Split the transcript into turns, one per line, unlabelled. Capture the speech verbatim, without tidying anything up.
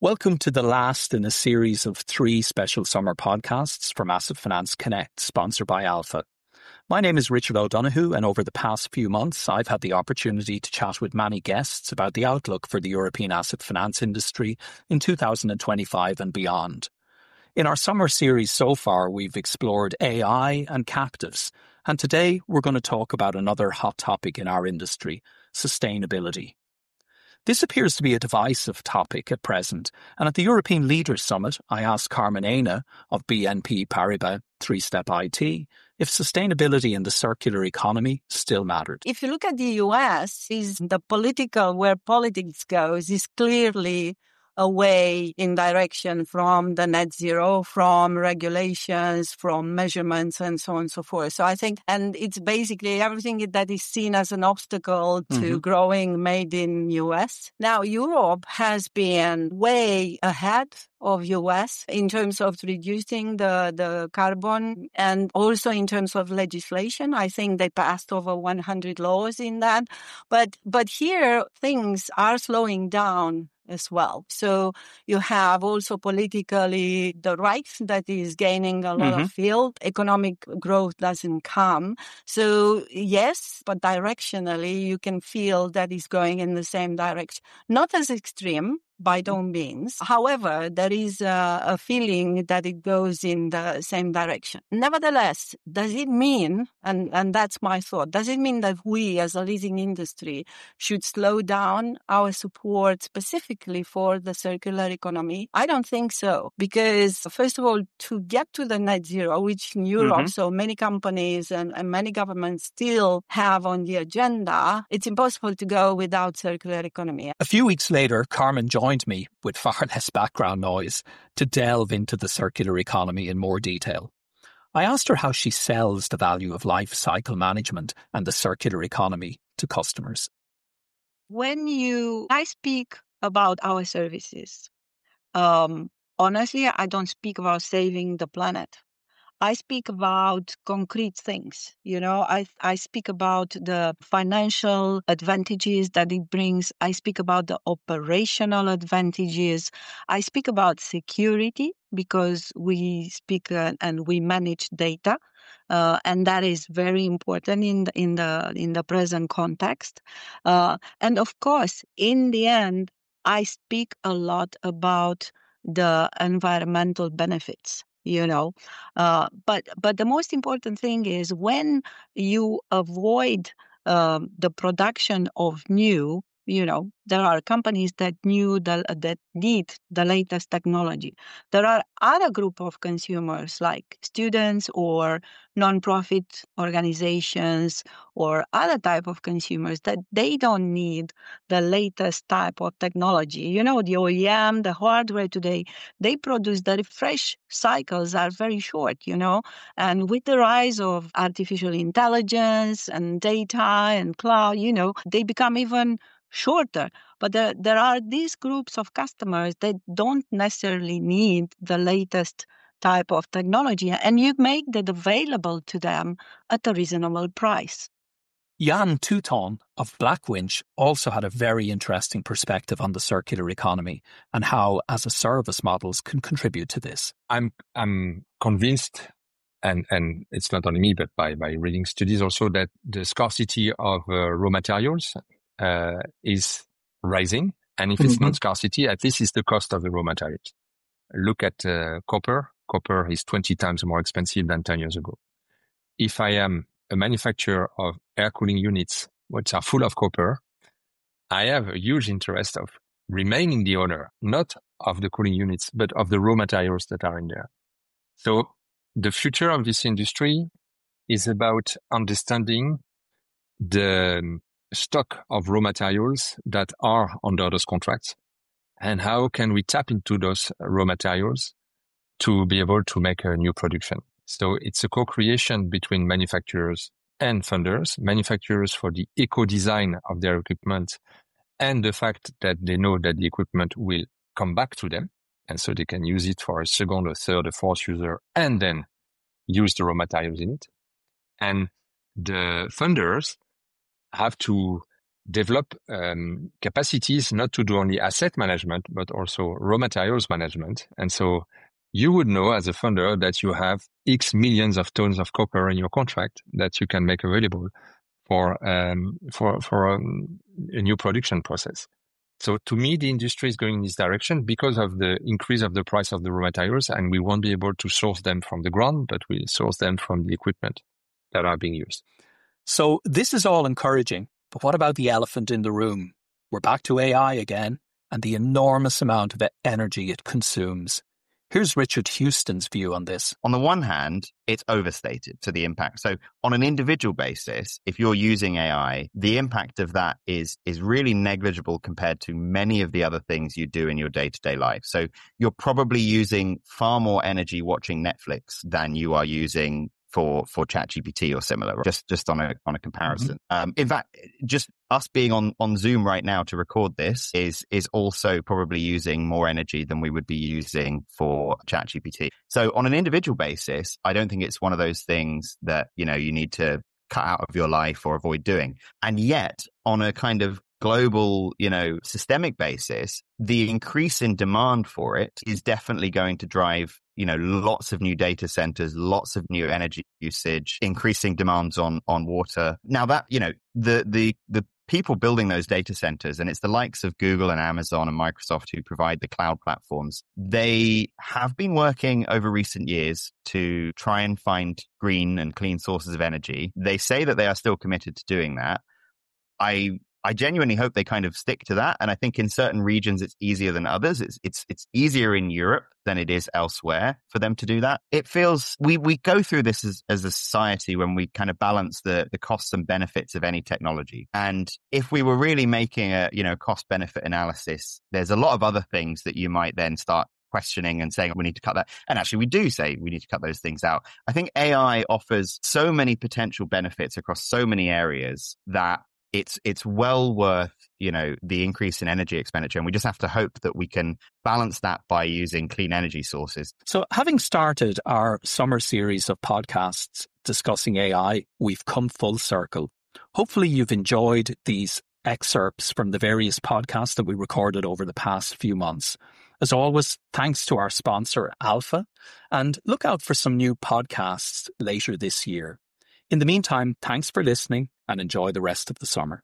Welcome to the last in a series of three special summer podcasts from Asset Finance Connect, sponsored by Alpha. My name is Richard O'Donoghue, and over the past few months, I've had the opportunity to chat with many guests about the outlook for the European asset finance industry in two thousand twenty-five and beyond. In our summer series so far, we've explored A I and captives, and today we're going to talk about another hot topic in our industry, sustainability. This appears to be a divisive topic at present, and at the European Leaders Summit, I asked Carmen Ayna of B N P Paribas Three-Step I T if sustainability in the circular economy still mattered.
If you look at the U S, is the political, where politics goes, is clearly away in direction from the net zero, from regulations, from measurements, and so on and so forth. So I think, and it's basically everything that is seen as an obstacle to
Mm-hmm.
growing made in U S. Now, Europe has been way ahead of U S in terms of reducing the, the carbon and also in terms of legislation. I think they passed over one hundred laws in that. But, but here things are slowing down as well. So you have also politically the right that is gaining a lot
Mm-hmm.
of field. Economic growth doesn't come. So yes, but directionally you can feel that is going in the same direction. Not as extreme by no means. However, there is a, a feeling that it goes in the same direction. Nevertheless, does it mean, and, and that's my thought, does it mean that we as a leasing industry should slow down our support specifically for the circular economy? I don't think so. Because first of all, to get to the net zero, which in Europe,
Mm-hmm.
so many companies and, and many governments still have on the agenda, it's impossible to go without circular economy.
A few weeks later, Carmen joined me with far less background noise to delve into the circular economy in more detail. I asked her how she sells the value of life cycle management and the circular economy to customers.
When you, I speak about our services, um, honestly, I don't speak about saving the planet. I speak about concrete things. You know, I I speak about the financial advantages that it brings. I speak about the operational advantages. I speak about security because we speak uh, and we manage data, uh, and that is very important in the, in the in the present context. Uh, and of course, in the end, I speak a lot about the environmental benefits. You know, uh, but but the most important thing is when you avoid um, the production of new. You know, there are companies that knew the, that need the latest technology. There are other group of consumers like students or non-profit organizations or other type of consumers that they don't need the latest type of technology. You know, the O E M, the hardware today, they produce the refresh cycles are very short, you know, and with the rise of artificial intelligence and data and cloud, you know, they become even shorter. But there, there are these groups of customers that don't necessarily need the latest type of technology, and you make that available to them at a reasonable price.
Jan Touton of Blackwinch also had a very interesting perspective on the circular economy and how as-a-service models can contribute to this.
I'm I'm convinced, and, and it's not only me, but by, by reading studies also, that the scarcity of uh, raw materials uh, is rising. And if it's
Mm-hmm.
not scarcity, at least it's the cost of the raw materials. Look at uh, copper. Copper is twenty times more expensive than ten years ago. If I am a manufacturer of air cooling units, which are full of copper, I have a huge interest of remaining the owner, not of the cooling units, but of the raw materials that are in there. So the future of this industry is about understanding the stock of raw materials that are under those contracts and how can we tap into those raw materials to be able to make a new production. So it's a co-creation between manufacturers and funders, manufacturers for the eco-design of their equipment and the fact that they know that the equipment will come back to them. And so they can use it for a second, a third, a fourth user, and then use the raw materials in it. And the funders have to develop um, capacities not to do only asset management, but also raw materials management. And so you would know as a funder that you have X millions of tons of copper in your contract that you can make available for um, for for um, a new production process. So to me, the industry is going in this direction because of the increase of the price of the raw materials, and we won't be able to source them from the ground, but we source them from the equipment that are being used.
So this is all encouraging, but what about the elephant in the room? We're back to A I again and the enormous amount of energy it consumes. Here's Richard Houston's view on this.
On the one hand, it's overstated to the impact. So on an individual basis, if you're using A I, the impact of that is, is really negligible compared to many of the other things you do in your day-to-day life. So you're probably using far more energy watching Netflix than you are using for, for ChatGPT or similar, just, just on a, on a comparison. Mm-hmm. Um, in fact, just us being on, on Zoom right now to record this is, is also probably using more energy than we would be using for ChatGPT. So on an individual basis, I don't think it's one of those things that, you know, you need to cut out of your life or avoid doing. And yet on a kind of global, you know, systemic basis, the increase in demand for it is definitely going to drive, you know, lots of new data centers, lots of new energy usage, increasing demands on, on water. Now that, you know, the, the, the people building those data centers, and it's the likes of Google and Amazon and Microsoft who provide the cloud platforms, they have been working over recent years to try and find green and clean sources of energy. They say that they are still committed to doing that. I I genuinely hope they kind of stick to that. And I think in certain regions, it's easier than others. It's, it's, it's easier in Europe than it is elsewhere for them to do that. It feels we, we go through this as, as a society when we kind of balance the, the costs and benefits of any technology. And if we were really making a, you know, cost benefit analysis, there's a lot of other things that you might then start questioning and saying we need to cut that. And actually we do say we need to cut those things out. I think A I offers so many potential benefits across so many areas that it's it's well worth, you know, the increase in energy expenditure. And we just have to hope that we can balance that by using clean energy sources.
So having started our summer series of podcasts discussing A I, we've come full circle. Hopefully you've enjoyed these excerpts from the various podcasts that we recorded over the past few months. As always, thanks to our sponsor, Alpha, and look out for some new podcasts later this year. In the meantime, thanks for listening and enjoy the rest of the summer.